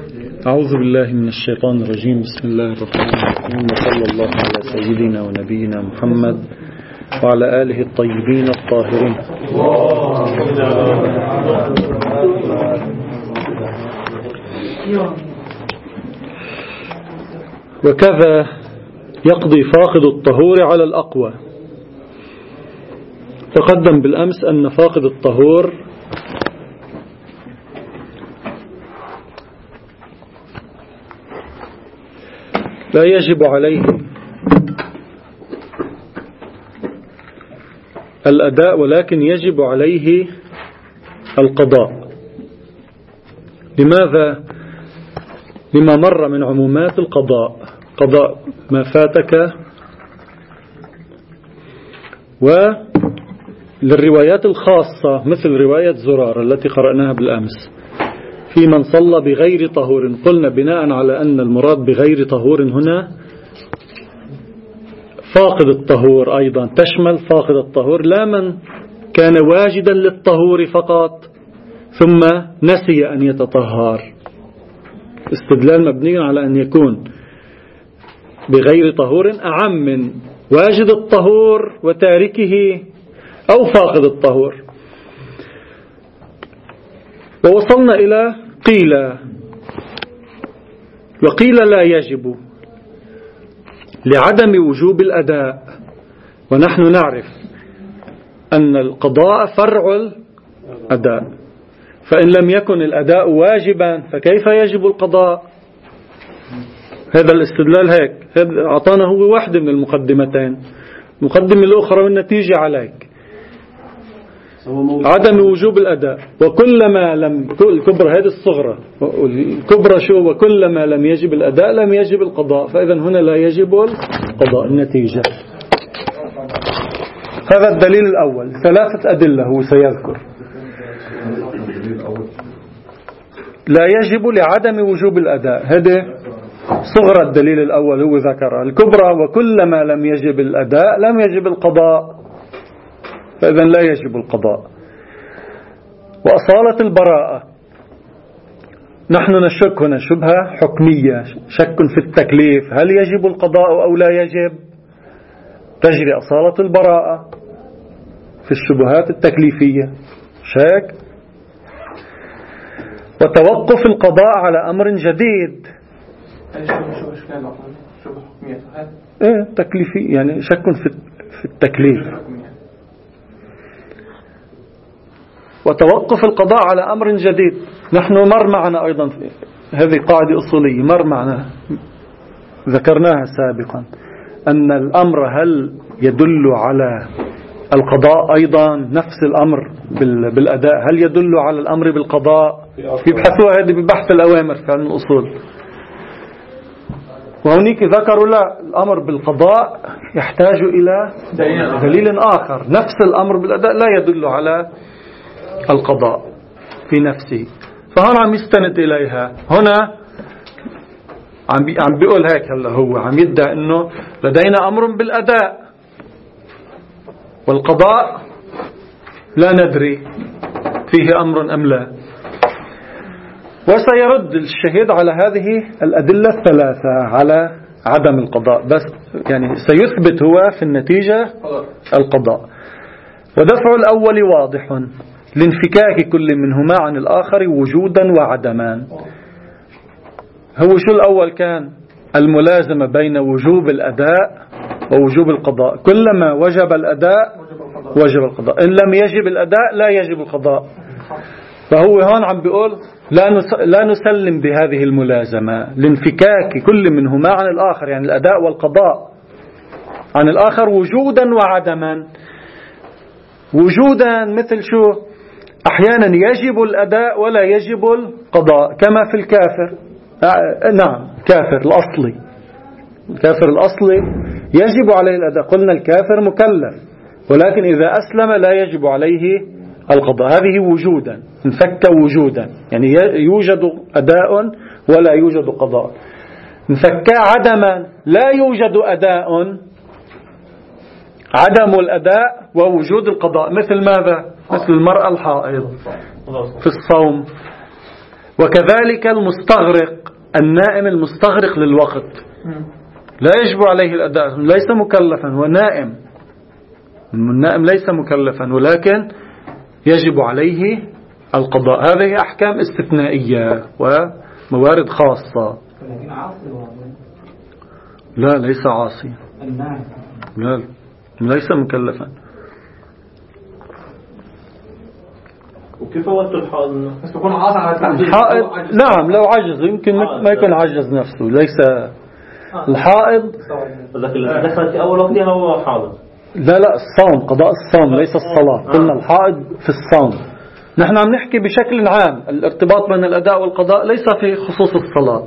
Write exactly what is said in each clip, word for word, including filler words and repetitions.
أعوذ بالله من الشيطان الرجيم. بسم الله الرحمن الرحيم، وصلى الله على سيدنا ونبينا محمد وعلى آله الطيبين الطاهرين. وكذا يقضي فاقد الطهور على الأقوى. تقدم بالأمس أن فاقد الطهور لا يجب عليه الأداء، ولكن يجب عليه القضاء. لماذا؟ لما مر من عمومات القضاء، قضاء ما فاتك، وللروايات الخاصة مثل رواية زرار التي قرأناها بالأمس في من صلى بغير طهور. قلنا بناء على أن المراد بغير طهور هنا فاقد الطهور، أيضا تشمل فاقد الطهور، لا من كان واجدا للطهور فقط ثم نسي أن يتطهر. استدلال مبني على أن يكون بغير طهور أعم من واجد الطهور وتاركه أو فاقد الطهور. ووصلنا إلى قيل وقيل لا يجب لعدم وجوب الأداء، ونحن نعرف أن القضاء فرع الأداء، فإن لم يكن الأداء واجبا فكيف يجب القضاء؟ هذا الاستدلال هيك، هذا أعطانا هو واحدة من المقدمتين. المقدمة الأخرى والنتيجة عليك عدم وجوب الأداء. وكلما لم الكبرى هذه الصغرى الكبرى شو وكلما لم يجب الأداء لم يجب القضاء، فإذا هنا لا يجب القضاء. النتيجة هذا الدليل الأول. ثلاثة أدلة هو سيذكر. لا يجب لعدم وجوب الأداء، هذا صغرى الدليل الأول هو ذكر. الكبرى وكلما لم يجب الأداء لم يجب القضاء، فإذا لا يجب القضاء. وأصالة البراءة، نحن نشك هنا شبهة حكمية، شك في التكليف، هل يجب القضاء أو لا يجب؟ تجري أصالة البراءة في الشبهات التكليفية، شك. وتوقف القضاء على أمر جديد، إيه تكليفي، يعني شك في التكليف. وتوقف القضاء على أمر جديد، نحن مر معنا أيضا هذه قاعدة أصولية، مر معنا ذكرناها سابقا، أن الأمر هل يدل على القضاء أيضا نفس الأمر بالأداء، هل يدل على الأمر بالقضاء؟ يبحثوها هذه ببحث الأوامر في علم الأصول. وهناك ذكروا لا، الأمر بالقضاء يحتاج إلى دليل آخر، نفس الأمر بالأداء لا يدل على القضاء في نفسه. فهنا عم يستند إليها، هنا عم بي عم بيقول هيك. هلا هو عم يدعي إنه لدينا أمر بالأداء والقضاء لا ندري فيه أمر أم لا. وسيرد الشهيد على هذه الأدلة الثلاثة على عدم القضاء، بس يعني سيثبت هو في النتيجة القضاء. ودفع الأول واضح لانفكاك كل منهما عن الآخر وجودا وعدما. هو شو الأول كان؟ الملازمة بين وجوب الأداء ووجوب القضاء، كلما وجب الأداء وجب القضاء، إن لم يجب الأداء لا يجب القضاء. فهو هون عم بيقول لا نسلم بهذه الملازمة لانفكاك كل منهما عن الآخر، يعني الأداء والقضاء عن الآخر وجودا وعدما. وجودا مثل شو؟ أحيانا يجب الأداء ولا يجب القضاء، كما في الكافر. نعم، كافر الأصلي، الكافر الأصلي يجب عليه الأداء، قلنا الكافر مكلف، ولكن إذا أسلم لا يجب عليه القضاء. هذه وجودا، انفك وجودا، يعني يوجد أداء ولا يوجد قضاء. انفك عدما، لا يوجد أداء، عدم الأداء ووجود القضاء. مثل ماذا؟ مثل المرأة الحائض في الصوم، وكذلك المستغرق، النائم المستغرق للوقت لا يجب عليه الأداء، ليس مكلفا، هو نائم، النائم ليس مكلفا ولكن يجب عليه القضاء. هذه أحكام استثنائية وموارد خاصة. لا ليس عاصي، لا ليس مكلفا. وكيف وقت الحائض؟ بس يكون عاصي على الحائض. نعم لو عجز يمكن ما يكون عجز نفسه، ليس الحائض. لكن دخلت في أول وقتها هو حاضر. لا لا الصوم، قضاء الصوم ليس الصلاة. قلنا الحائض في الصوم. نحن عم نحكي بشكل عام، الارتباط بين الأداء والقضاء ليس في خصوص الصلاة.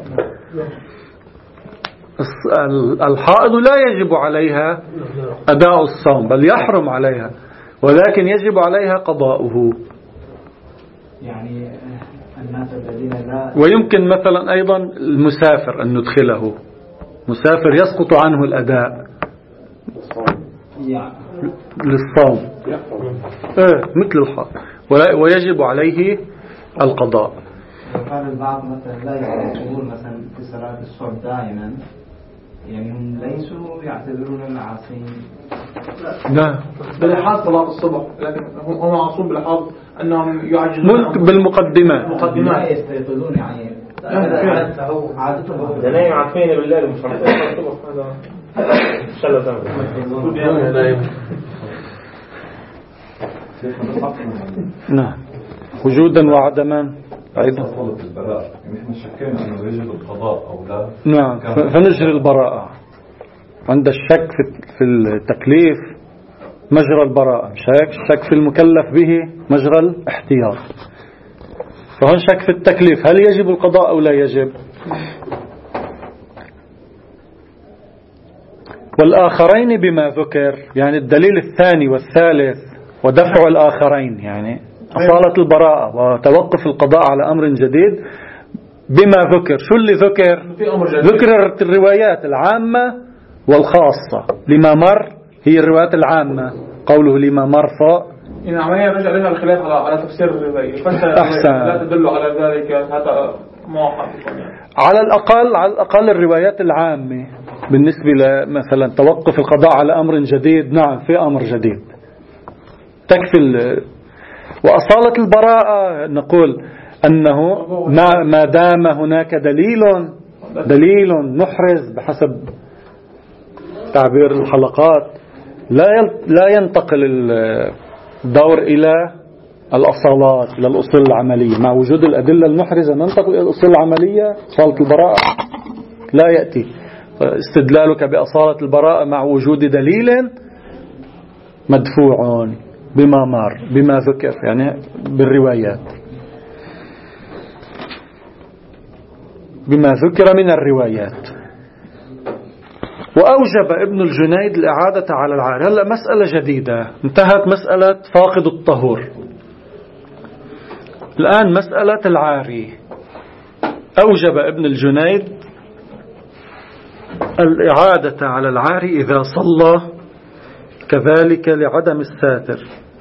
الحائض لا يجب عليها أداء الصوم بل يحرم عليها، ولكن يجب عليها قضاؤه. يعني الناس الذين لا ويمكن مثلا أيضا المسافر أن ندخله، مسافر يسقط عنه الأداء للصوم إيه مثل الحائض ويجب عليه القضاء. وقال البعض مثلا لا يعتبرون مثلا في صلاة الصبح دائما، يعني هم ليسوا يعتبرون العاصين. لا بالحاض صلاة الصبح، لكن هم عاصون بالحاض أنهم يعجزون بالمقدمات. مقدمات يستيقظون يعني عادته عادته. ده نايم عارفين بالله مش عارفين الصبح هذا شلة زمان. نعم وجودا وعدما أيضا. نحن شكينا أنه يجب القضاء أو لا. نعم فنجري البراءة عند الشك في التكليف مجرى البراءة، شك شك في المكلف به مجرى الاحتياط. فهون شك في التكليف هل يجب القضاء أو لا يجب. والآخرين بما ذكر، يعني الدليل الثاني والثالث ودفع الآخرين، يعني أصالة البراءة وتوقف القضاء على أمر جديد بما ذكر. شو اللي ذكر؟ ذكر الروايات العامة والخاصة. لما مر هي الروايات العامة، قوله لما مر فوق إن عملية رجع لنا الخلاف على على تفسير الرواية، أحسن لا تدل على ذلك هذا موحد يعني. على الأقل على الأقل الروايات العامة بالنسبة لمثلا توقف القضاء على أمر جديد، نعم في أمر جديد تكفي. وأصالة البراءة نقول أنه ما ما دام هناك دليل دليل محرز بحسب تعبير الحلقات لا لا ينتقل الدور إلى الأصالات إلى الأصول العملية. مع وجود الأدلة المحرزة ننتقل إلى الأصول العملية. أصالة البراءة لا يأتي استدلالك بأصالة البراءة مع وجود دليل مدفوع بما مر بما ذكر يعني بالروايات، بما ذكر من الروايات. وأوجب ابن الجنيد الإعادة على العاري. هلأ مسألة جديدة، انتهت مسألة فاقد الطهور، الآن مسألة العاري. أوجب ابن الجنيد الإعادة على العاري إذا صلى كذلك لعدم الساتر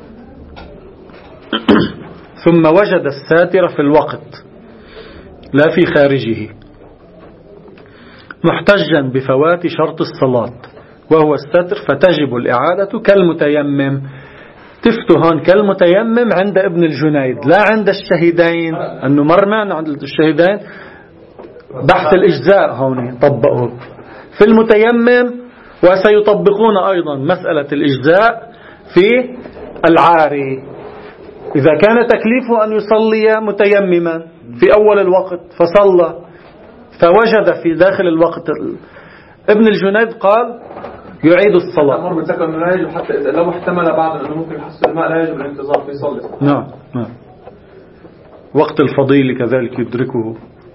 ثم وجد الساتر في الوقت لا في خارجه، محتجا بفوات شرط الصلاة وهو الستر، فتجب الإعادة كالمتيمم. تفتهن كالمتيمم عند ابن الجنيد لا عند الشهيدين، أنه مر معنا عند الشهيدين بحث الإجزاء هون طبقوا في المتيمم، وسيطبقون أيضا مسألة الإجزاء في العاري إذا كان تكليفه أن يصلي متيمما في أول الوقت فصلى فوجد في داخل الوقت. ابن الجنيد قال يعيد الصلاة. الأمر بتذكر أنه لا يجب حتى إذا لو احتمل بعض أنه ممكن يحصل الماء لا يجب الانتظار في يصلي. نعم نعم. وقت الفضيل كذلك يدركه.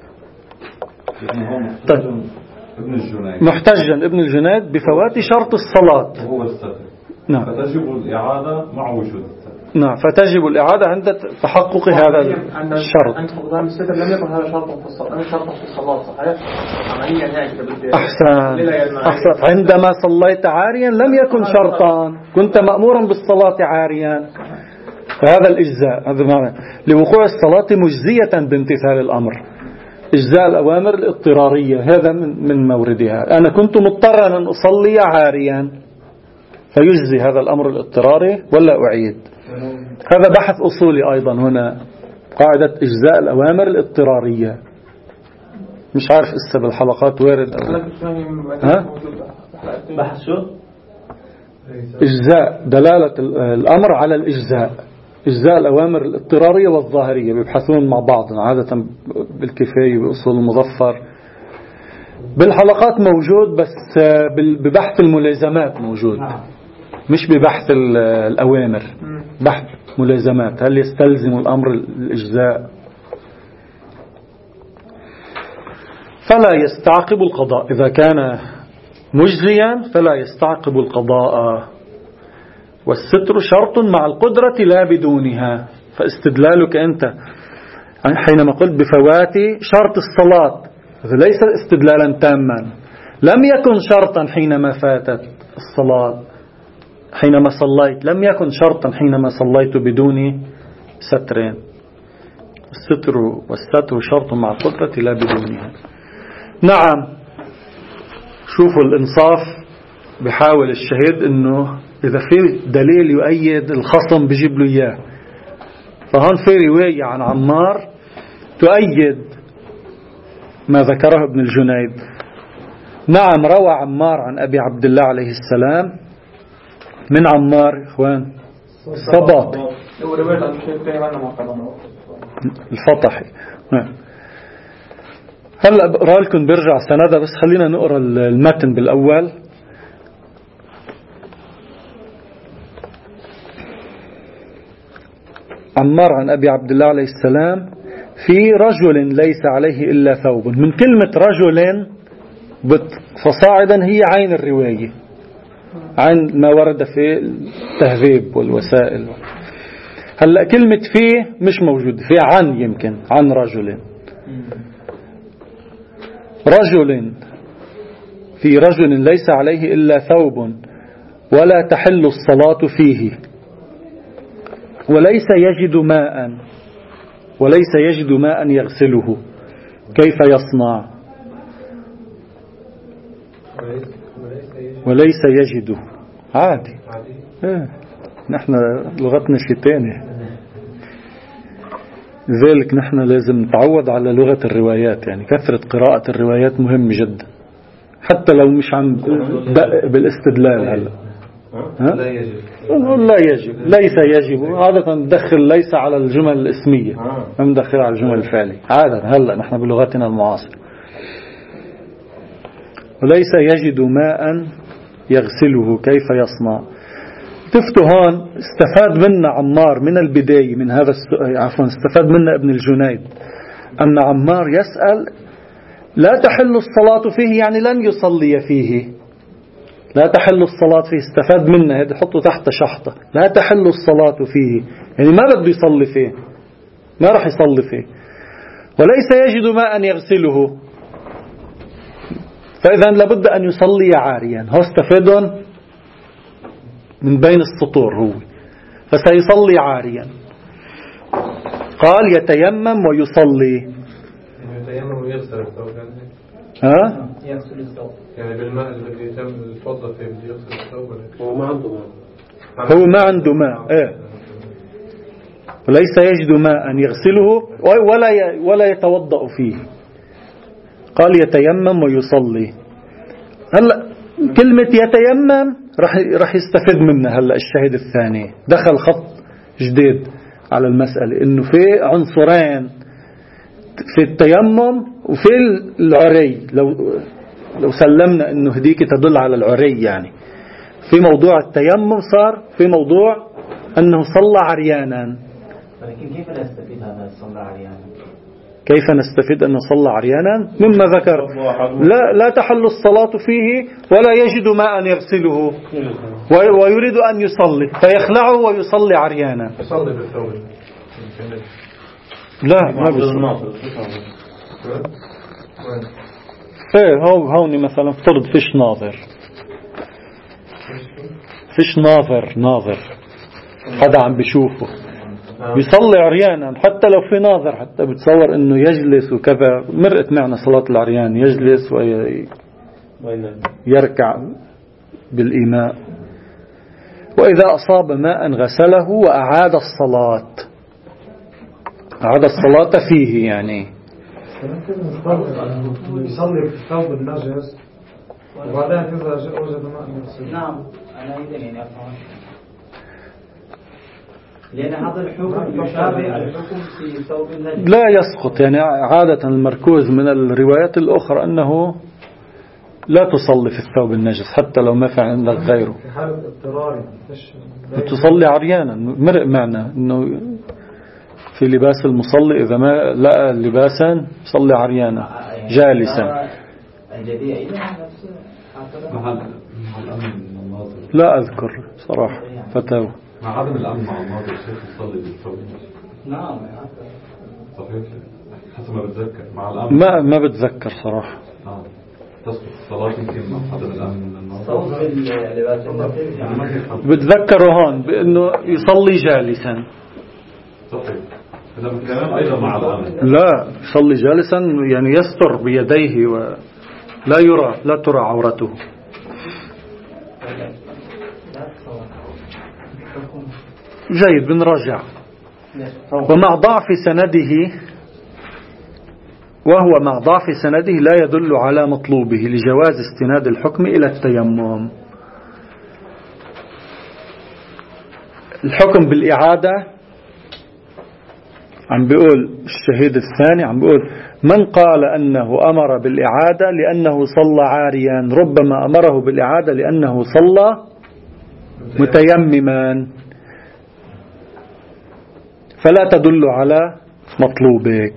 طيب. ابن الجنيد محتجا ابن الجنيد بفوات شرط الصلاة وهو الستر. نعم. فتجب الإعادة مع وجود الستر. نعم فتجب الإعادة عند تحقق هذا الشرط. عند فقدان الستر لم يكن هذا شرطا في الصلاة، لم شرطا في الصلاة صحيح؟ عمليا هيك. أحسن أحسن. عندما صليت عاريا لم يكن شرطا، كنت مأمورا بالصلاة عاريا. فهذا الإجزاء، هذا معنى لوقوع الصلاة مجزية بامتثال الأمر. إجزاء الأوامر الاضطرارية هذا من من موردها. أنا كنت مضطرا أن أصلي عاريا فيجزي هذا الأمر الاضطراري ولا أعيد؟ هذا بحث أصولي أيضا هنا، قاعدة إجزاء الأوامر الاضطرارية. مش عارف إسا بالحلقات وارد ها؟ بحث شو؟ إجزاء دلالة الأمر على الإجزاء، إجزاء الأوامر الاضطرارية والظاهرية بيبحثون مع بعض عادة بالكفاية بأصول المظفر. بالحلقات موجود بس ببحث الملازمات موجود، مش ببحث الأوامر، بحث ملازمات. هل يستلزم الأمر الإجزاء؟ فلا يستعقب القضاء إذا كان مجزيا، فلا يستعقب القضاء. والستر شرط مع القدرة لا بدونها. فاستدلالك أنت حينما قلت بفوات شرط الصلاة هذا ليس استدلالا تاما، لم يكن شرطا حينما فاتت الصلاة، حينما صليت لم يكن شرطا حينما صليت بدون سترين. الستر والستر شرط مع القدرة لا بدونها. نعم، شوفوا الإنصاف، بحاول الشهيد إنه إذا في دليل يؤيد الخصم بجيب له إياه. فهون في رواية عن عمار تؤيد ما ذكره ابن الجنيد. نعم، روى عمار عن أبي عبد الله عليه السلام من عمار إخوان الصباط الفطحي. هلأ بقرأ لكم برجع سندة، بس خلينا نقرأ المتن بالأول. عمار عن أبي عبد الله عليه السلام في رجل ليس عليه إلا ثوب. من كلمة رجل فصاعدا هي عين الرواية، عن ما ورد في التهذيب والوسائل. هلأ كلمة فيه مش موجود، في عن، يمكن عن رجل. رجل في رجل ليس عليه إلا ثوب ولا تحل الصلاة فيه وليس يجد ماء وليس يجد ماء يغسله، كيف يصنع؟ وليس يجد عادي. إيه. نحن لغتنا شيء تاني، لذلك نحن لازم نتعود على لغة الروايات. يعني كثرة قراءة الروايات مهم جدا، حتى لو مش عم بالاستدلال. هلا لا يجب لا يجب ليس يجب عادة ندخل ليس على الجمل الاسمية، ما ندخل على الجمل الفعلية عادة. هلا نحن بلغتنا المعاصرة. وليس يجد ماء يغسله كيف يصنع؟ تفتوا هون استفاد منا عمار من البداية من هذا السؤال، عفوا استفاد منا ابن الجنيد أن عمار يسأل لا تحل الصلاة فيه، يعني لن يصلي فيه. لا تحل الصلاة فيه استفاد منا، هذا حطه تحت شحطة. لا تحل الصلاة فيه يعني ما بده يصلي فيه، ما راح يصلي فيه. وليس يجد ماء يغسله، فإذا لابد أن يصلي عاريا. هو استفادون من بين السطور، هو فسيصلي عاريا. قال يتيمم ويصلي. يتيمم ويغسل الثوب. ها؟ يغسل الثوب يعني بالماء اللي يتم الفضة فيه بده يغسل الثوب. هو ما عنده ماء. هو ما عنده ماء. إيه. وليس يجد ماء يغسله ولا ولا يتوضأ فيه. قال يتيمم ويصلي. هلا كلمة يتيمم راح راح يستفيد منها. هلا الشاهد الثاني دخل خط جديد على المسألة، إنه في عنصرين في التيمم وفي العري. لو لو سلمنا إنه هديك تدل على العري، يعني في موضوع التيمم صار في موضوع أنه صلى عريانا. ولكن كيف نستفيد هذا صلى عريانا؟ كيف نستفيد أن صلى عريانا؟ مما ذكر لا, لا تحل الصلاة فيه ولا يجد ماء يغسله ويريد أن يصلي فيخلعه ويصلي عريانا. يصلي بالثوب. لا ما بيصلي. ايه هو هوني مثلا افترض فيش ناظر، فيش ناظر ناظر هذا عم بيشوفه، بيصلي عريانا حتى لو في ناظر، حتى بتصور انه يجلس وكذا. مرقت معنا صلاة العريان، يجلس ويركع بالإيماء. وإذا أصاب ماء غسله وأعاد الصلاة، أعاد الصلاة فيه يعني يصلي في الثوب النجس وبعدين إذا وجد ماء يغسل. نعم أنا أيضا يعني أفهم، لأن هذا الحكم يشابه الحكم في ثوب النجس لا يسقط. يعني عادة المركوز من الروايات الأخرى أنه لا تصلي في الثوب النجس حتى لو ما في عندك غيره، في حالة اضطرار تصلي عريانا. مرق معنا أنه في لباس المصلي إذا ما لقى لباسا صلي عريانا جالسا. لا أذكر صراحة فتاوى. مع عدم الأمن مع الناظر الشيخ يصلي بالثوب. نعم صحيح حسب ما بتذكر مع الأمن. ما ما بتذكر صراحة. آه. تسقط الصلاة يمكن مع عدم الأمن من الناظر. بتذكره هون بأنه يصلي جالسا. صحيح. إذا كمان أيضا مع الأمن. لا يصلي جالسا يعني يستر بيديه ولا يرى لا ترى عورته. جيد بنراجع. ومع ضعف سنده، وهو مع ضعف سنده لا يدل على مطلوبه لجواز استناد الحكم إلى التيمم. الحكم بالإعادة عم بيقول الشهيد الثاني، عم بيقول من قال أنه أمر بالإعادة لأنه صلى عاريا ربما أمره بالإعادة لأنه صلى متيمما، فلا تدل على مطلوبك.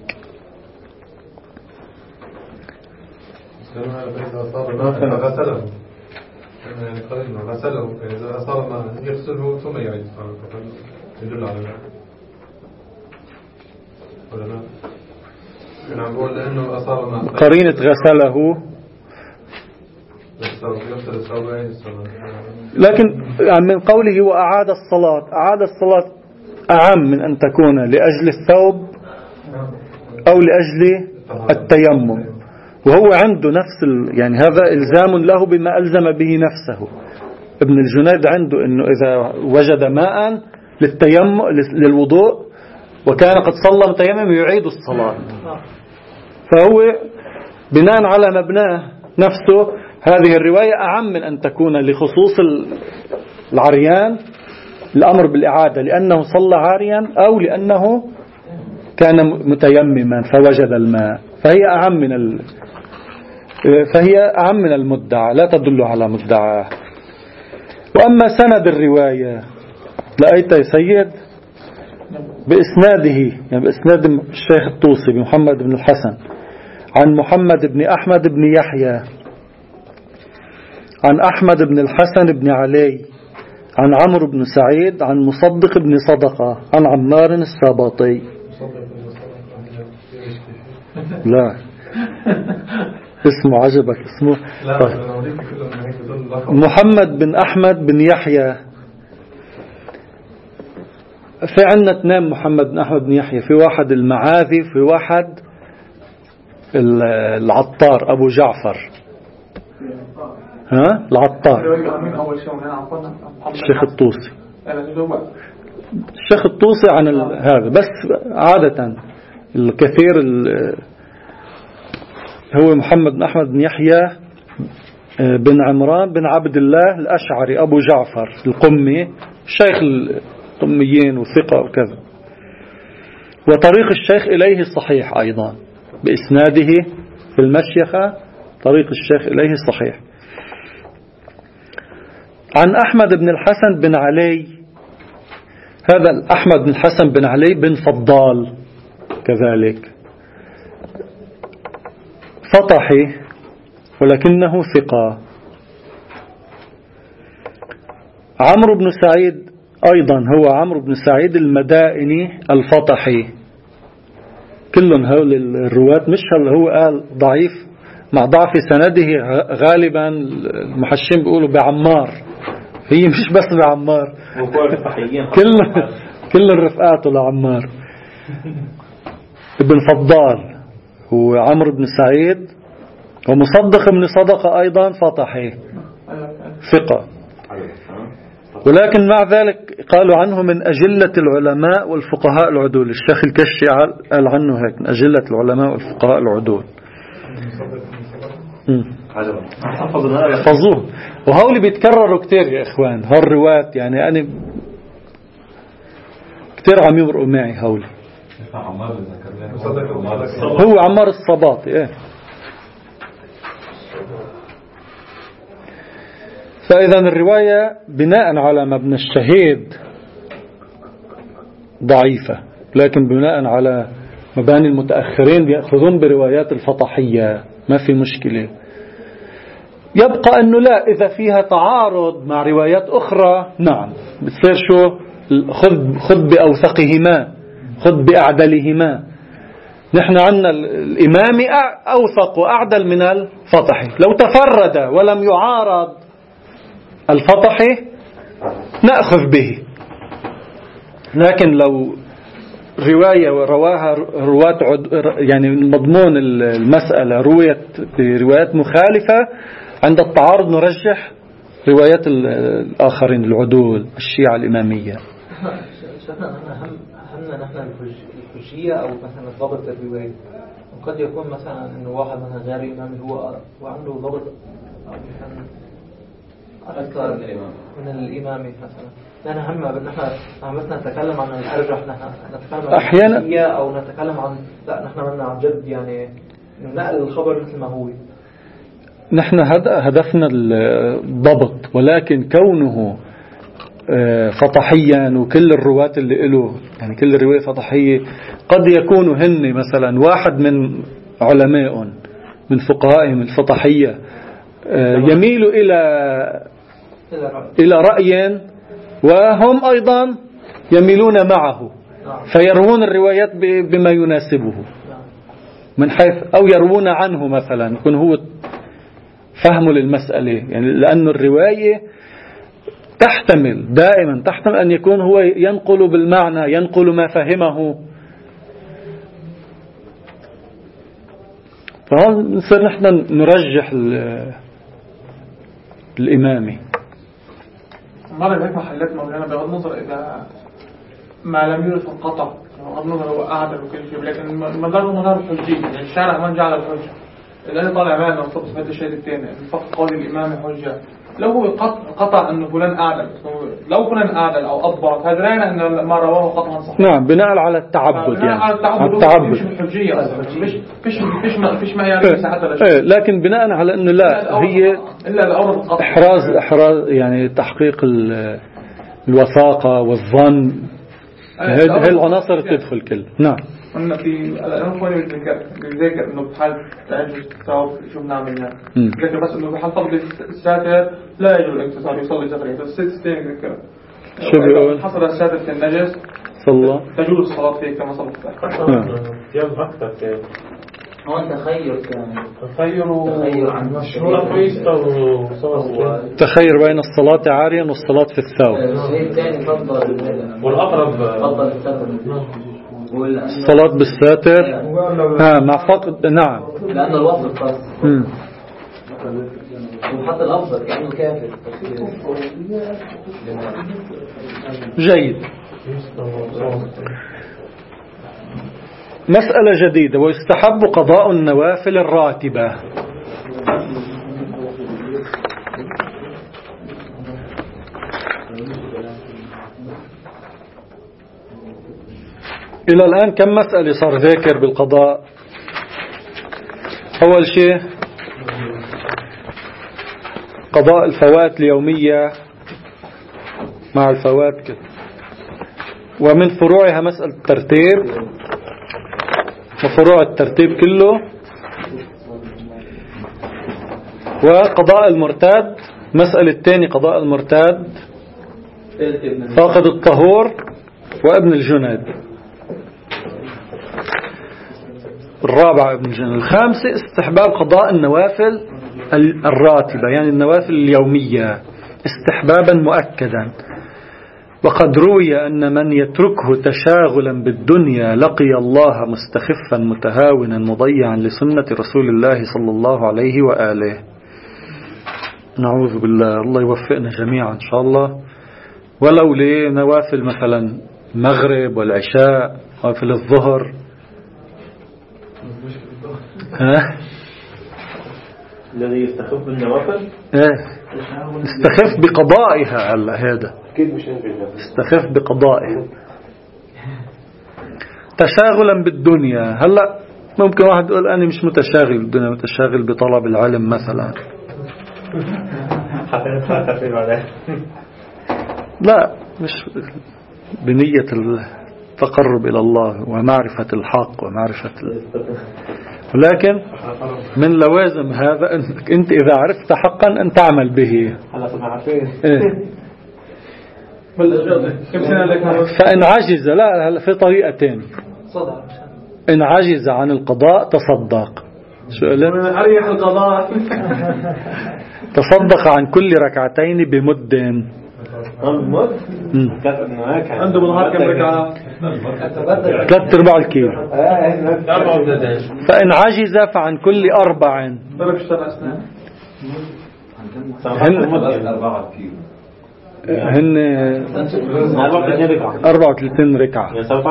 غسله يعني قرينا غسله، إذا صار ما يغسله ثم يعيد يدل على ذلك ولا لا؟ أنا عم بقول لأنه أصاب ما قرينة غسله، يغسل الثوبين. لكن من قوله وأعاد الصلاة، أعاد الصلاة أعم من أن تكون لأجل الثوب أو لأجل التيمم، وهو عنده نفس ال... يعني هذا إلزام له بما ألزم به نفسه. ابن الجنيد عنده أنه إذا وجد ماء للتيمم للوضوء وكان قد صلى متيمم يعيد الصلاة، فهو بناء على مبناه نفسه هذه الرواية أعم من أن تكون لخصوص العريان الأمر بالإعادة لأنه صلى عاريا أو لأنه كان متيمما فوجد الماء، فهي أعم من ال... فهي أعم من المدعى، لا تدل على مدعاه. وأما سند الرواية لأيت يا سيد بإسناده، يعني بإسناد الشيخ الطوسي بمحمد بن الحسن عن محمد بن أحمد بن يحيى عن أحمد بن الحسن بن علي عن عمرو بن سعيد عن مصدق بن صدقة عن عمار الساباطي. لا اسمه عجبك اسمه. طيب. محمد بن أحمد بن يحيى، في عندنا اثنين محمد بن أحمد بن يحيى، في واحد المعاذي في واحد العطار أبو جعفر. ها العطار الشيخ الطوسي. الشيخ الطوسي عن هذا، بس عادة الكثير هو محمد بن أحمد بن يحيى بن عمران بن عبد الله الأشعري أبو جعفر القمي، شيخ القميين وثقة وكذا. وطريق الشيخ إليه صحيح أيضا بإسناده في المشيخة، طريق الشيخ إليه صحيح. عن أحمد بن الحسن بن علي، هذا أحمد بن الحسن بن علي بن فضال كذلك فطحي ولكنه ثقة. عمرو بن سعيد أيضا هو عمرو بن سعيد المدائني الفطحي. كلهم هؤلاء الرواة، مش هل هو قال ضعيف مع ضعف سنده، غالبا المحشين بيقولوا بعمار، هي مش بس بعمار، كلهم كل الرفقات لعمار ابن فضال وعمرو بن سعيد ومصدق بن صدقة أيضا فطحي ثقة، ولكن مع ذلك قالوا عنه من أجلة العلماء والفقهاء العدول. الشيخ الكشي قال عنه هيك من أجلة العلماء والفقهاء العدول. حفظوه. وهؤلاء بيتكرروا كتير يا إخوان، هالروايات يعني أنا كتير عم يمرقوا معي هؤلاء. هو عمار الصباطي إيه. فإذا الرواية بناء على مبنى الشهيد ضعيفة، لكن بناء على مباني المتأخرين بيأخذون بروايات الفطحية ما في مشكلة. يبقى أنه لا، إذا فيها تعارض مع روايات أخرى نعم بتصير شو، خذ خذ بأوثقهما، خذ بأعدلهما. نحن عندنا الإمام أوثق وأعدل من الفطحي، لو تفرد ولم يعارض الفطحي نأخذ به. لكن لو رواية رواها رواة يعني مضمون المسألة رويت بروايات مخالفة، عند التعارض نرجح روايات الآخرين العدول الشيعة الإمامية. شفنا أهم أهمنا نحن الحجية أو مثلا ضبط الرواية. وقد يكون مثلا إنه واحد مثلا غير إمامي هو وعنده ضبط أو مثلا أكثر من الإمامي مثلا. لأن أهم نحن مثلا نتكلم عن الأرجح، نحن نتكلم عن أحيانا أو نتكلم عن لا نحن بدنا عن جد يعني نقل الخبر مثل ما هو. نحن هدفنا الضبط، ولكن كونه فطحيا وكل الرواة اللي له يعني كل الرواية فطحية، قد يكونوا هن مثلا واحد من علماء من فقهائهم الفطحية يميل إلى إلى رأي وهم أيضا يميلون معه، فيروون الروايات بما يناسبه من حيث أو يروون عنه مثلا يكون هو فهمه للمسألة، يعني لأن الرواية تحتمل دائما تحتمل أن يكون هو ينقل بالمعنى، ينقل ما فهمه. فهون نصير نحن نرجح الإمامي. مرة هيك محلات مولانا بغض النظر إذا ما لم يورث القطع، بغض النظر هو أعدل وكل شيء، لكن مدار مدار الحجية، يعني الشارع من جعل الحجة. الآن طالع معنا نصب صفات الشيء الثاني فقط قول الإمام حجة. لو هو قطع أنه فلان أعدل، لو فلان أعدل أو أضبط، هذا لا يعني أن ما رواه قطعا صحيح. نعم بناء على التعبد، يعني على التعبد, التعبد. مش الحجية مش مش مش ما فيش ما يعني حتى لا شيء. لكن بناء على أنه لا هي إلا إحراز إحراز يعني تحقيق الوثاقة والظن، هذه العناصر تدخل كل. نعم. قلنا في الأمر فوني بالذكر إنه بحال تعجز الثواب شو بنعمل هنا. لكن بس إنه بحال فضل الساتر لا يجوز الاغتسال يصلي سفرية بس ست سنين ذكر. شو بيقول؟ حصل الساتر في النجس صلى تجوز الصلاة فيه كما صلى يوم أكثر كيف هون تخير كان تخير تخير عن مشهورة كويسة وصلاة تخير بين الصلاة عاريا والصلاة في الثوب. الشيء الثاني فضل والأقرب فضل الساتر الصلاة بالساتر ها مع فقد. نعم لأن الوصف خاص وحتى الأفضل كأنه كافر. جيد. مسألة جديدة، ويستحب قضاء النوافل الراتبة. إلى الآن كم مسألة صار ذاكر بالقضاء؟ أول شيء قضاء الفوات اليومية مع الفوات كده، ومن فروعها مسألة الترتيب وفروع الترتيب كله، وقضاء المرتاد مسألة الثاني قضاء المرتاد فاقد الطهور وابن الجناد. الرابعة ابن الجناد. الخامسة استحباب قضاء النوافل الراتبة يعني النوافل اليومية استحبابا مؤكدا. وقد روي أن من يتركه تشاغلا بالدنيا لقي الله مستخفا متهاونا مضيعا لسنة رسول الله صلى الله عليه وآله. نعوذ بالله، الله يوفقنا جميعا إن شاء الله. ولو لنوافل مثلا المغرب والعشاء نوافل الظهر، ها الذي يستخف بالنوافل ايه استخف بقضائها. هلا هذا أكيد مش أنجل استخف بقضائها تشاغلا بالدنيا. هلا ممكن واحد يقول أنا مش متشاغل بالدنيا، متشاغل بطلب العلم مثلا. لا، مش بنية التقرب إلى الله ومعرفة الحق ومعرفة ال... ولكن من لوازم هذا أنك أنت إذا عرفت حقا أن تعمل به. إيه؟ فإن عجز، لا هلا في طريقتين. إن عجز عن القضاء تصدق. شو قلت؟ أريح القضاء. تصدق عن كل ركعتين بمد. عنده بالنهار كم ركعة؟ ثلاث ارباع الكيلو. فإن عجز فعن كل أربع. ضرب اشتغل أسنان. هن أربعة وثلاثين ركعة.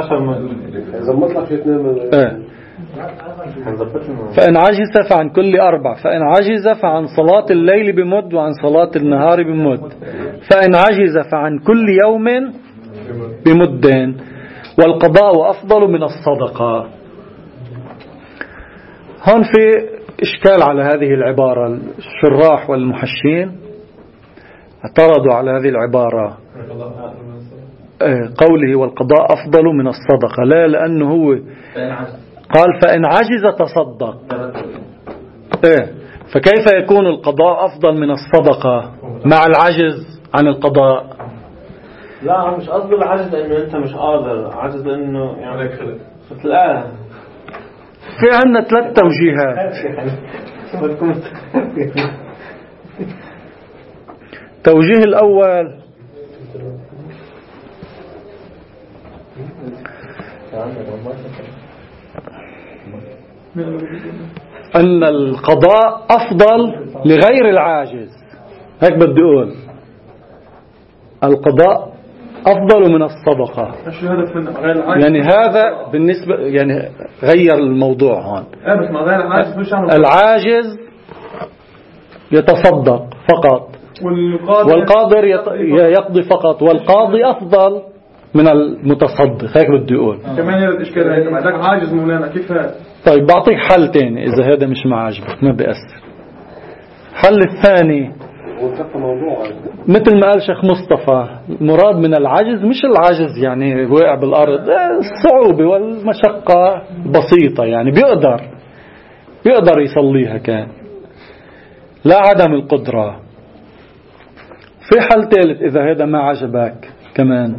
فإن عجز فعن كل أربع. فإن عجز فعن صلاة الليل بمد وعن صلاة النهار بمد. فإن عجز فعن كل يوم بمدين. والقضاء أفضل من الصدقة. هون في إشكال على هذه العبارة. الشراح والمحشين اعترضوا على هذه العبارة، قوله والقضاء أفضل من الصدقة. لا، لأنه هو قال فإن عجز تصدق. إيه؟ فكيف يكون القضاء أفضل من الصدقة مع العجز عن القضاء؟ لا، مش قصد العجز لأنه أنت مش قادر، عجز لأنه يعني فتلاقى في عندنا ثلاث توجيهات. التوجيه الأول أن القضاء أفضل لغير العاجز. هيك بدي أقول القضاء أفضل من الصدقة. يعني هذا بالنسبة، يعني غير الموضوع هون. العاجز يتصدق فقط، والقادر يقضي فقط، والقاضي أفضل من المتصدق. هيك بدي أقول. كمان يرد إشكال هيك بعدك عاجز مولانا كيف هذا؟ طيب بعطيك حل تاني إذا هذا مش معاجبك ما بيأثر. حل الثاني مثل ما قال شيخ مصطفى، المراد من العجز مش العجز يعني واقع بالأرض، الصعوبة والمشقة بسيطة، يعني بيقدر بيقدر يصليها كان، لا عدم القدرة. في حل ثالث إذا هذا ما عجبك كمان،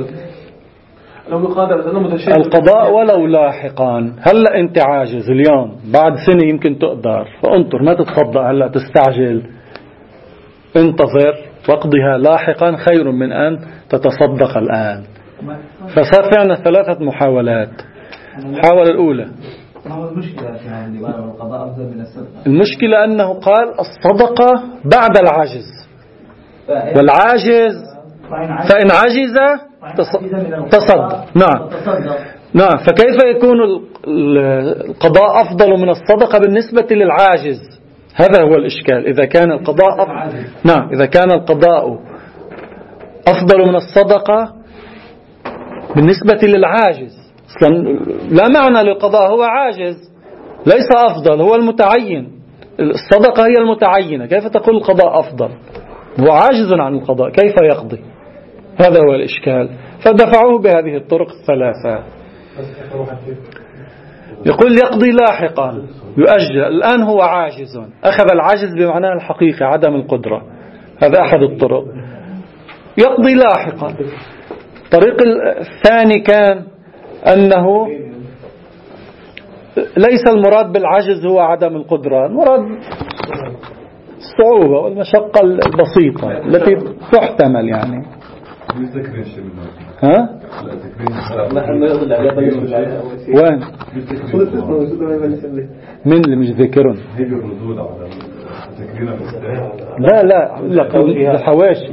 القضاء ولو لاحقا. هلأ أنت عاجز اليوم، بعد سنة يمكن تقدر، فانطر ما تتصدق هلأ تستعجل، انتظر واقضها لاحقا خير من أن تتصدق الآن. فصار فعنا ثلاثة محاولات. المحاولة الأولى المشكلة أنه قال الصدقة بعد العجز، والعاجز فإن عجز تصدق. نعم نعم. فكيف يكون القضاء أفضل من الصدقة بالنسبة للعاجز؟ هذا هو الإشكال. إذا كان القضاء أف... نعم إذا كان القضاء أفضل من الصدقة بالنسبة للعاجز، لا معنى للقضاء، هو عاجز ليس أفضل، هو المتعين. الصدقة هي المتعينة، كيف تقول القضاء أفضل؟ هو عاجز عن القضاء، كيف يقضي؟ هذا هو الإشكال. فدفعوه بهذه الطرق الثلاثة. يقول يقضي لاحقا، يؤجل. الآن هو عاجز، أخذ العجز بمعناه الحقيقي عدم القدرة، هذا أحد الطرق. يقضي لاحقا. الطريق الثاني كان أنه ليس المراد بالعجز هو عدم القدرة، المراد الصعوبة والمشقة البسيطة التي تحتمل يعني. بالتكريم شيء منه. ها؟ لا تكريم. وين؟ مين اللي مش ذاكرهم؟ هي الردود على تكريم الإسلام. لا لا لا الحواشي.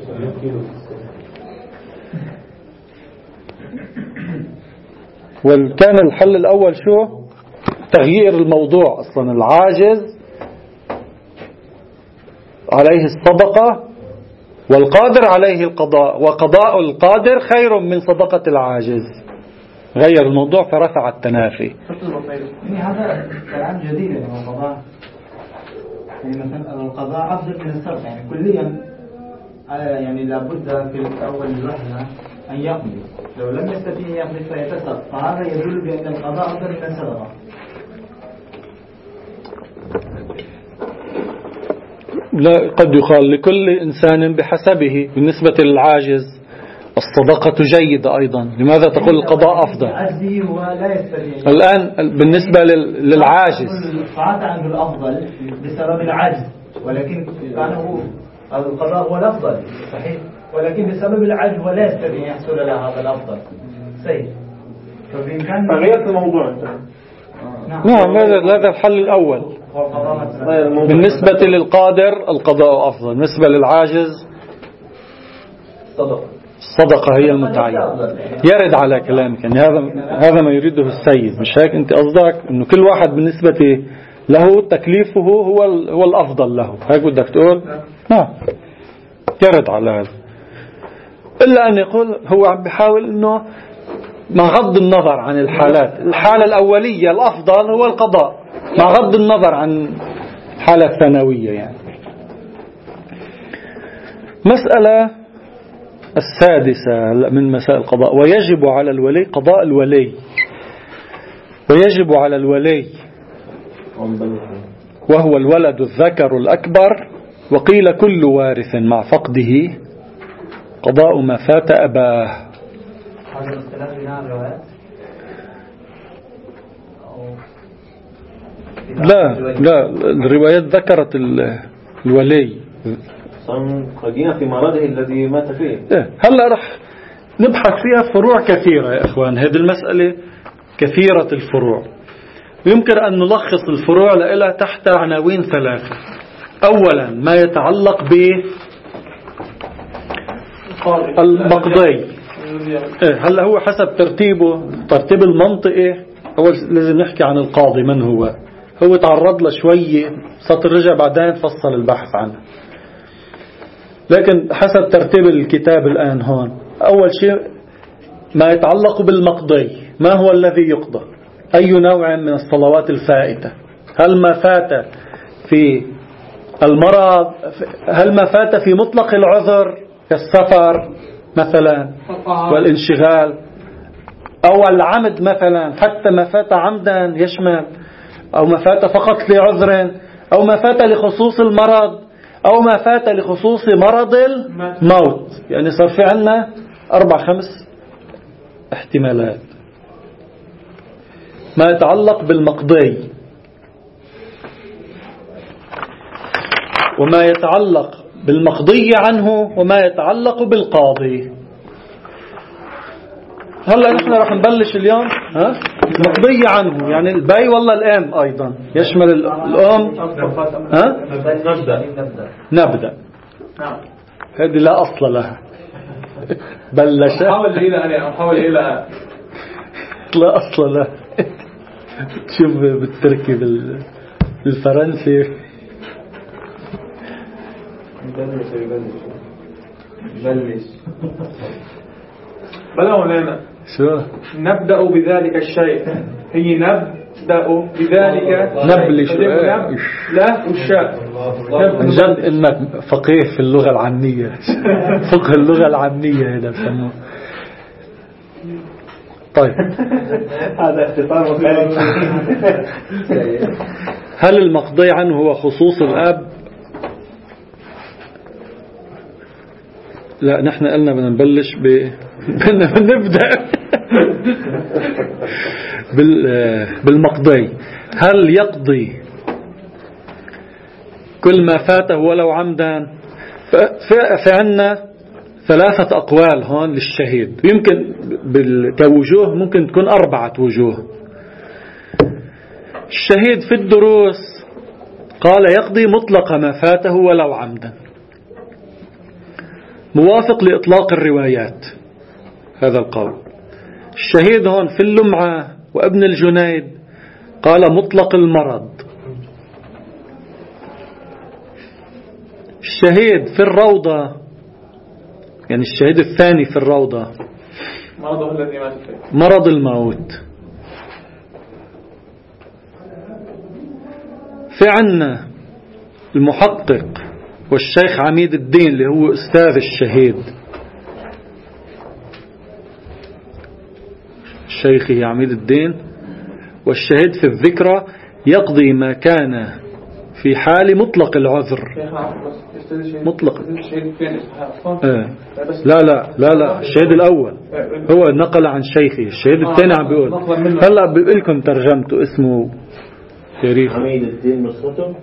وكان الحل الأول شو؟ تغيير الموضوع. أصلا العاجز عليه الصدقة والقادر عليه القضاء، وقضاء القادر خير من صدقة العاجز. غير الموضوع فرفع التنافي. يعني هذا كلام جديد يعني القضاء، يعني مثلا القضاء أفضل من الصرف يعني كليا، يعني لابد في أول الوحدة أن يقضي، لو لم يستطيع يقضي فيتصرف، فهذا يدل بأن القضاء أفضل من الصدقة. لا، قد يقال لكل إنسان بحسبه. بالنسبة للعاجز الصدقة جيدة أيضا، لماذا تقول القضاء أفضل؟ الآن بالنسبة للعاجز فعاد عنه الأفضل بسبب العجز، ولكن كان هو القضاء هو الأفضل صحيح، ولكن بسبب العجز ولا يستطيع يحصل له هذا الأفضل. صحيح. فغيرت الموضوع انت. نعم، هذا الحل الأول. بالنسبة للقادر القضاء أفضل، بالنسبة للعاجز الصدقة هي المتعينة. يرد على كلامك يعني هذا هذا ما يريده السيد، مش هيك أنت قصدك إنه كل واحد بالنسبة له تكليفه هو هو الأفضل له، هيك بدك تقول؟ نعم، يرد على هذا. إلا أن يقول هو عم بيحاول إنه مع غض النظر عن الحالات، الحالة الأولية الأفضل هو القضاء مع غض النظر عن الحالة الثانوية. يعني مسألة السادسة من مسائل القضاء: ويجب على الولي قضاء الولي. ويجب على الولي وهو الولد الذكر الأكبر، وقيل كل وارث مع فقده، قضاء ما فات أباه. هذا الاختلاف بين الروايات؟ لا لا، الروايات ذكرت الولي قضينا في مرضه الذي مات فيه. هلا رح نبحث فيها فروع كثيرة يا إخوان. هذه المسألة كثيرة الفروع، يمكن أن نلخص الفروع لها تحت عناوين ثلاثة. أولا ما يتعلق بالمقضي. هلا هو حسب ترتيبه، ترتيب المنطقي، أول لازم نحكي عن القاضي من هو. هو تعرض له شوية، سطر رجع بعدين فصل البحث عنه، لكن حسب ترتيب الكتاب الآن هون. أول شيء ما يتعلق بالمقضي، ما هو الذي يقضى؟ أي نوع من الصلوات الفائتة؟ هل ما فات في المرض؟ هل ما فات في مطلق العذر كالسفر مثلا والانشغال، أو العمد مثلا، حتى ما فات عمدا يشمل، أو ما فات فقط لعذر، أو ما فات لخصوص المرض، أو ما فات لخصوص مرض الموت. يعني صار في عنا أربع خمس احتمالات. ما يتعلق بالمقضي، وما يتعلق بالمقضي عنه، وما يتعلق بالقاضي. هلا نحن راح نبلش اليوم ها المقضي عنه، يعني البي والله الام ايضا يشمل الام. ها نبدأ نبدأ هذه لا اصل لها. بلش حاول الى انا حاول الى لا اصل لها. شوف بالتركي بالفرنسي بلش بلش بلا هنا شو نبدأ بذلك الشيء، هي نبدأ بذلك نبلش نب... لا والشاء. من جد انك فقيه في اللغة العامية. فقه اللغة العامية هذا بسموه. طيب هذا اختصار مختلف. هل المقضي عنه هو خصوص الأب؟ لا، نحن قلنا بدنا نبلش ب بدنا نبدأ بال... بالمقضي. هل يقضي كل ما فاته ولو عمدا؟ في عنا ثلاثة أقوال هون للشهيد، يمكن كوجوه ممكن تكون أربعة وجوه. الشهيد في الدروس قال يقضي مطلق ما فاته ولو عمدا، موافق لإطلاق الروايات هذا القول. الشهيد هون في اللمعة وابن الجنيد قال مطلق المرض. الشهيد في الروضة، يعني الشهيد الثاني في الروضة، مرضه الذي مات فيه مرض الموت. في عنا المحقق والشيخ عميد الدين اللي هو أستاذ الشهيد، شيخه عميد الدين، والشهيد في الذكرى يقضي ما كان في حال مطلق العذر. مطلق آه. لا لا لا لا الشهيد الأول هو نقل عن شيخه، الشهيد الثاني عم بيقول هلا بيقول لكم ترجمته اسمه تاريخ عميد الدين نصرته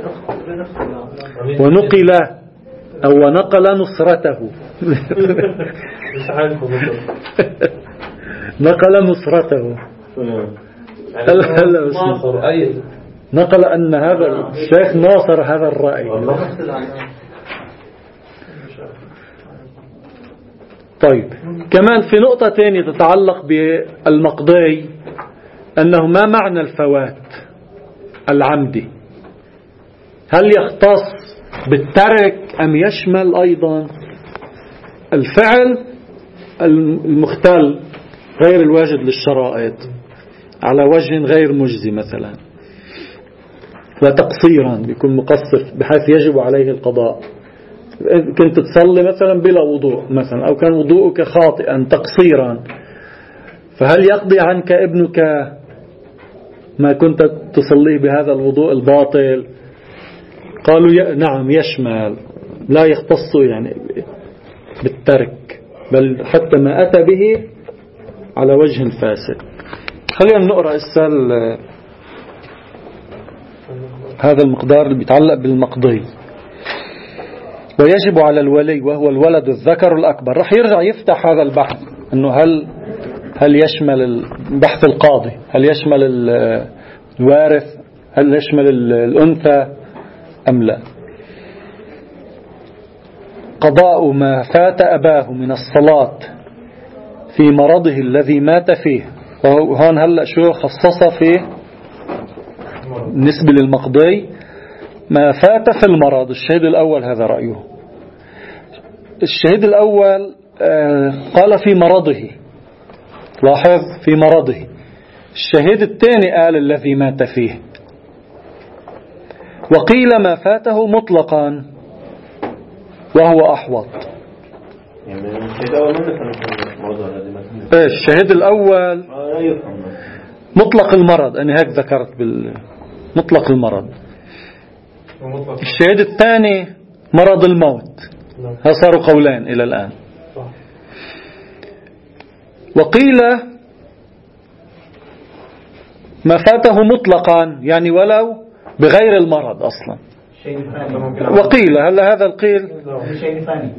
ونقل أو ونقل نصرته نقل نصرته هلا هلا نقل أن هذا الشيخ ناصر هذا الرأي. طيب كمان في نقطة ثانية تتعلق بالمقضي، أنه ما معنى الفوات العمدي؟ هل يختص بالترك أم يشمل أيضا الفعل المختل غير الواجد للشرائط على وجه غير مجزي مثلا، وتقصيرا بيكون مقصر بحيث يجب عليه القضاء؟ كنت تصلي مثلا بلا وضوء مثلا، أو كان وضوءك خاطئا تقصيرا، فهل يقضي عنك ابنك ما كنت تصليه بهذا الوضوء الباطل؟ قالوا نعم يشمل، لا يختص يعني بالترك، بل حتى ما أتى به على وجه فاسد. خلينا نقرأ السال هذا المقدار اللي بيتعلق بالمقضي. ويجب على الولي وهو الولد الذكر الأكبر. رح يرجع يفتح هذا البحث أنه هل هل يشمل البحث القاضي، هل يشمل الوارث، هل يشمل الأنثى أم لا. قضاء ما فات أباه من الصلاة في مرضه الذي مات فيه. وهون هلأ شو خصص فيه بالنسبة للمقضي؟ ما فات في المرض. الشهيد الأول هذا رأيه. الشهيد الأول قال في مرضه، لاحظ في مرضه. الشهيد الثاني قال الذي مات فيه. وقيل ما فاته مطلقا وهو أحوط. الشهيد الأول مطلق المرض، أنا هيك ذكرت بالمطلق المرض. الشهيد الثاني مرض الموت. ها صاروا قولين إلى الآن. وقيل ما فاته مطلقا يعني ولو بغير المرض أصلا. وقيل هل هذا القيل شيء ثاني؟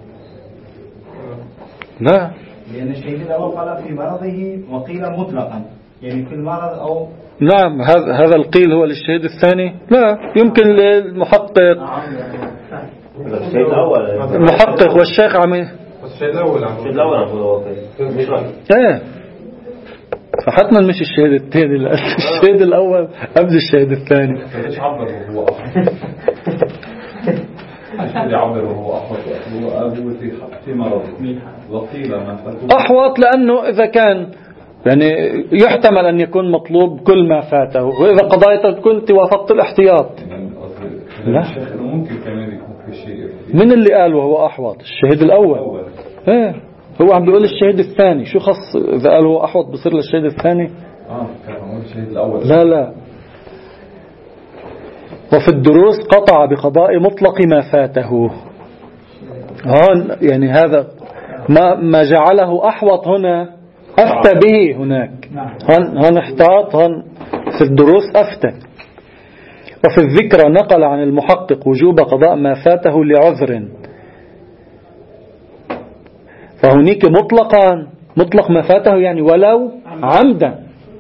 لا، لأن الشهيد الأول قال في مرضه وقيل مطلقا يعني في المرض أو نعم. هذا هذا القيل هو للشهيد الثاني. لا، يمكن للمحقق المحقق والشيخ عمي الشهيد الأول الشهيد الأول ايه، فحتما مش الشهيد الثاني، الشهيد الأول قبل الشهيد الثاني. ليش عبر وهو أحمد؟ ليش يعبر وهو أحمد؟ هو أبوه في في مرض. وقيل ما فاته أحوط لأنه إذا كان يعني يحتمل أن يكون مطلوب كل ما فاته، وإذا قضيت كنت وافقت الاحتياط. لا، ممكن كمان يكون في شيء. من اللي قال وهو أحوط؟ الشهيد الأول. ايه، هو عم بيقول الشهيد الثاني. شو خص إذا قال هو أحوط بصير للشهيد الثاني؟ آه كان الشهيد الأول. لا لا. وفي الدروس قطع بقضاء مطلق ما فاته. هون يعني هذا ما ما جعله أحوط هنا أفتى به هناك. هون هون احتاط، هون في الدروس أفتى. وفي الذكرى نقل عن المحقق وجوب قضاء ما فاته لعذر. فهناك مطلقا مطلق ما فاته يعني ولو عمدا.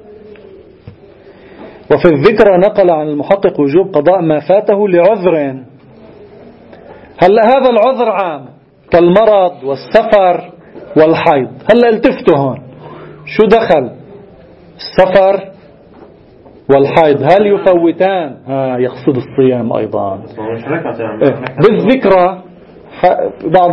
وفي الذكرى نقل عن المحقق وجوب قضاء ما فاته لعذر. هلا هذا العذر عام كالمرض والسفر والحيض. هلا التفتوا هون، شو دخل السفر والحيض؟ هل يفوتان؟ ها يقصد الصيام أيضا بالذكرى. بعض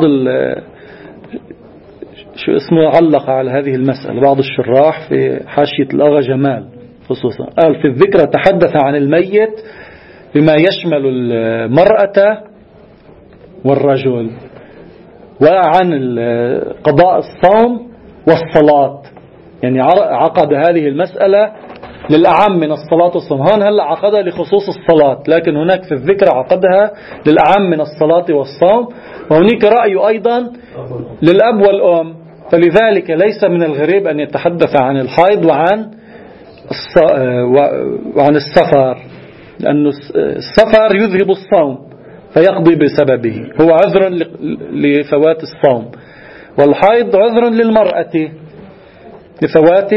شو اسمه علق على هذه المسألة بعض الشراح في حاشية الأغا جمال خصوصا، قال في الذكرى تحدث عن الميت بما يشمل المرأة والرجل، وعن قضاء الصوم والصلاة. يعني عقد هذه المسألة للأعم من الصلاة والصوم. هون هلأ عقدها لخصوص الصلاة، لكن هناك في الذكر عقدها للأعم من الصلاة والصوم. وهناك رأي أيضا للأب والأم، فلذلك ليس من الغريب أن يتحدث عن الحيض وعن وعن السفر، لأن السفر يذهب الصوم فيقضي بسببه، هو عذر لفوات الصوم، والحيض عذر للمرأة لفوات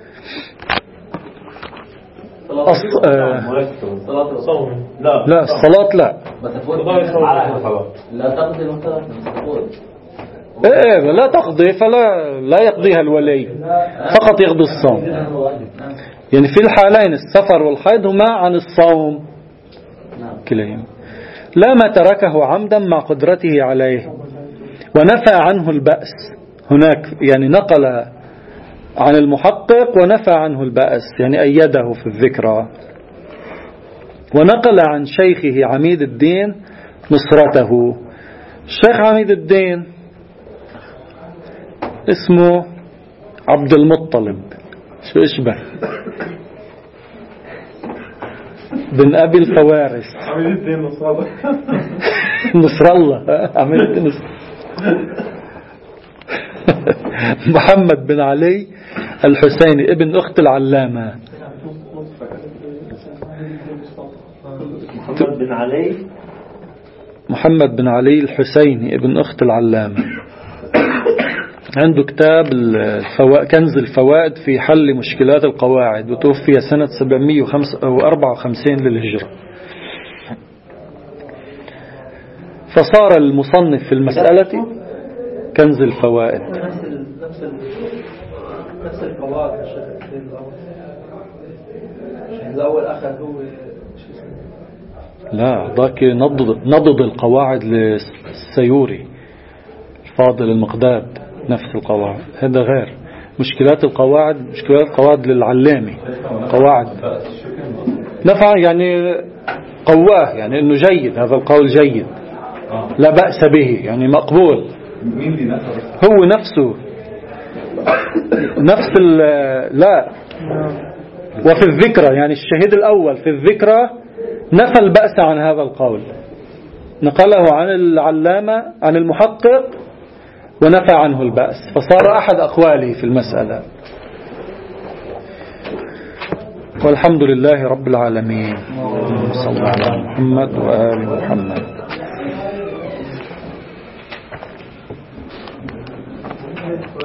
أص... صلاة الصوم لا لا الصلاة لا لا تقضي مثلا إيه لا تقضي، فلا لا يقضيها الولي، فقط يقضي الصوم. يعني في الحالين السفر والحيض هما عن الصوم كلهم. لا ما تركه عمدا مع قدرته عليه ونفى عنه البأس. هناك يعني نقل عن المحقق ونفى عنه البأس، يعني أيده في الذكرى. ونقل عن شيخه عميد الدين نصرته. الشيخ عميد الدين اسمه عبد المطلب، شو اشبه بن أبي الفوارس. عميد الدين نصر الله نصر الله عميد الدين نصر محمد بن علي الحسيني ابن أخت العلامة. محمد بن علي محمد بن علي الحسيني ابن أخت العلامة. عنده كتاب الفوا... كنز الفوائد في حل مشكلات القواعد، وتوفي سنة سبعمئة وأربعة وخمسين للهجرة. فصار المصنف في المسألة كنز الفوائد. نفس ال نفس ال نفس القواعد الشيخ الأول أخذ هو لا ذاك نضد نضد القواعد للسيوري الفاضل المقداد، نفس القواعد. هذا غير مشكلات القواعد، مشكلات القواعد للعلامي قواعد نفع، يعني قواه، يعني انه جيد، هذا القول جيد لا بأس به، يعني مقبول. هو نفسه نفس لا. وفي الذكرى يعني الشهيد الأول في الذكرى نفى البأس عن هذا القول، نقله عن العلامة عن المحقق ونفى عنه البأس، فصار أحد أقواله في المسألة. والحمد لله رب العالمين، صلى الله على محمد وآل محمد.